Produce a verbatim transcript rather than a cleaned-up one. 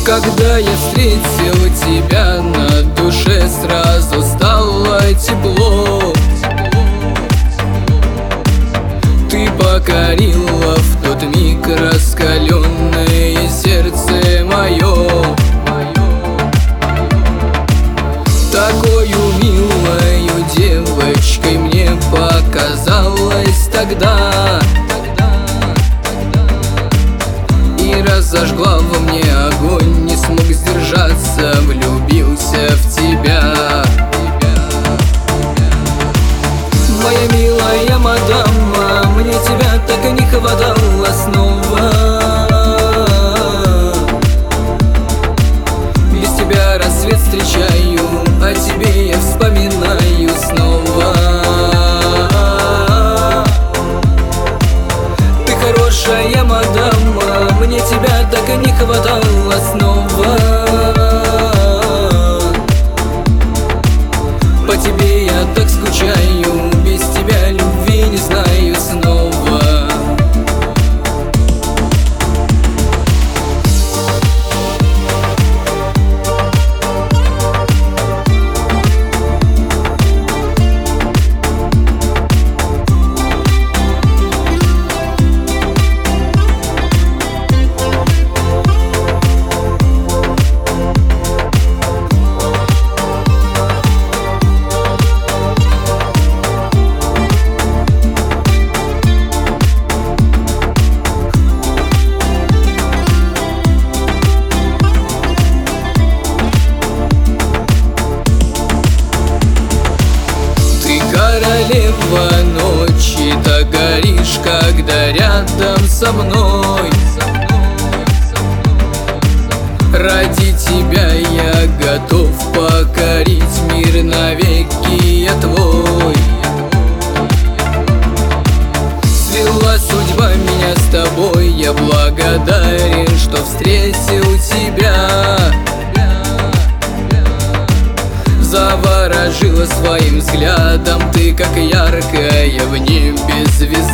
Когда я встретил тебя, на душе сразу стало тепло. Ты покорила в тот миг раскаленное сердце мое. Такою милою девочкой мне показалось тогда, и разожгла во мне огонь, не смог сдержаться, влюбился в тебя. Моя милая мадама, мне тебя так и не хватало снова. Без тебя рассвет встречаю, о тебе я вспоминаю снова. Ты хорошая мадама, мне тебя так и не хватало снова. По тебе я так скучаю, без тебя любви не знаю снова. Королева ночи, так горишь, когда рядом со мной. Ради тебя я готов покорить мир навеки, я твой. Свела судьба меня с тобой, я благодарен, что встретил тебя. Заворожила своим взглядом, ты как яркая в небе звезда.